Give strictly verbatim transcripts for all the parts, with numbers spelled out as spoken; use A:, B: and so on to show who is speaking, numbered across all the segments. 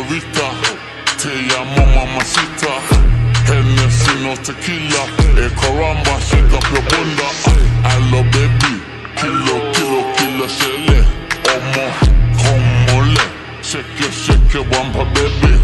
A: señorita, te llamo mamacita. Hennessy, no tequila, eh caramba, shake up your bunda. Hello baby, kilo, kilo, kilo, shele. Omo, homole, shake it, shake it, wampa baby.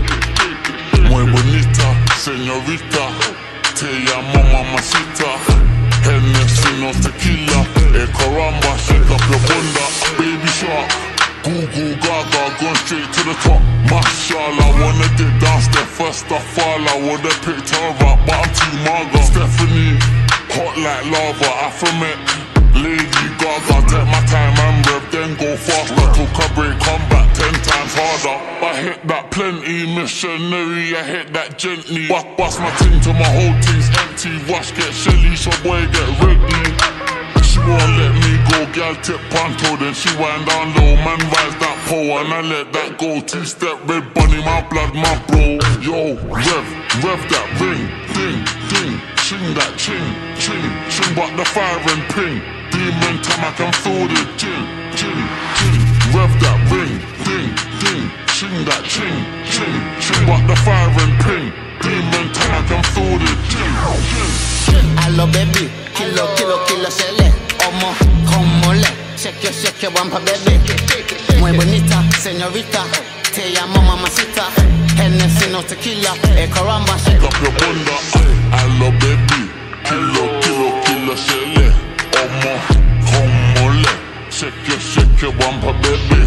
A: Muy bonita, señorita, te llamo mamacita. Hennessy, no tequila, eh caramba, shake up your bunda. Baby shark, goo goo gaga, going straight to the top. Mashallah, wanna get down, step first I fall. I would've picked her up, but I'm too maga. Stephanie, hot like lava, Afromet, Lady Gaga. Take my time and rev, then go faster. Took a break, come back ten times harder. I hit that plenty, missionary, I hit that gently. Bust, bust my ting till my whole thing's empty. Wash, get shelly, so boy get ready. She won't let me go, gal tip panto. Then she wind down low, man rise that pole. And I let that go, two-step red bunny, my blood, my bro. Yo, rev, rev that ring, ding, ding. Ching that ching, ching, ching. But the fire and ping, demon time I can feel the ching, ching, ching. Rev that ring, ding, ding. Ching that ching, ching, ching. But the fire and ping, demon time I can feel the ching, ching.
B: Hello baby, kilo, kilo, kilo, shele. Omo, homole, shake your, shake your wampa baby. Muy bonita, señorita, te llamo mamacita. Hennessy, no tequila, eh caramba, shake
A: up your bunda. Hello baby, kilo, kilo, kilo, shele. Omo, homole, shake your, shake your wampa baby.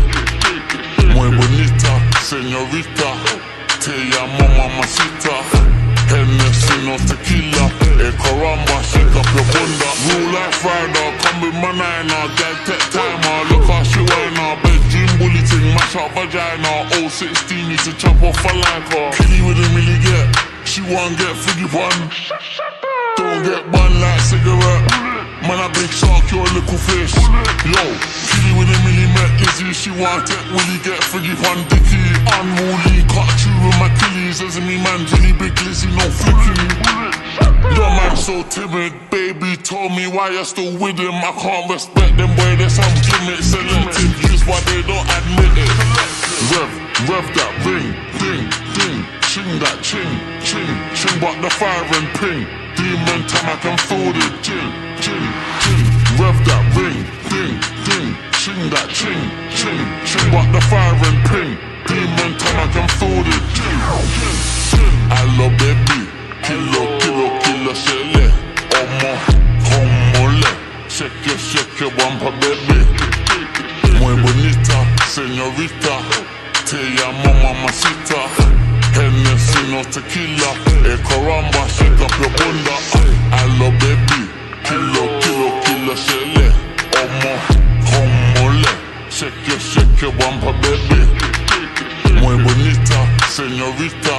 A: Muy bonita, señorita, te llamo mamacita. Hennessy, no tequila, eh caramba, shake up your bunda. Real life rider, come with my niner, get tech timer, look how she whine her. Bedroom bully ting, mash up vagina. oh sixteen, need to chop off a like her. Killy wouldn't really get, she won't get figgy bun. Don't get bun like cigarette. Man a big shark, you're a little fish. Yo, Killy wouldn't really met Lizzie. She want it, Willie get figgy bun dicky. Unruly, cut you with my killies. As me man, really big Lizzie, no flicky. Your man so timid, baby told me why you're still with him. I can't respect them, boy, there's some gimmicks. Selective use, why they don't admit it. Rev, rev that ring, ding, ding. Ching that ching, ching, ching. But the fire and ping, demon time I can feel the ching, ching, ching. Rev that ring, ding, ding. Ching that ching, ching, ching. But the fire and ping, demon time I can feel the ching, ching. Hello baby, kilo, kilo, kilo, shele. Omo, homole, shake your, shake your wampa baby. Muy bonita, señorita, te llamo mamacita. Hennessy, no tequila, eh caramba, shake up your bunda. Hello baby, kilo, kilo, kilo, shele. Omo, homole, shake your, shake your wampa baby. Muy bonita, señorita,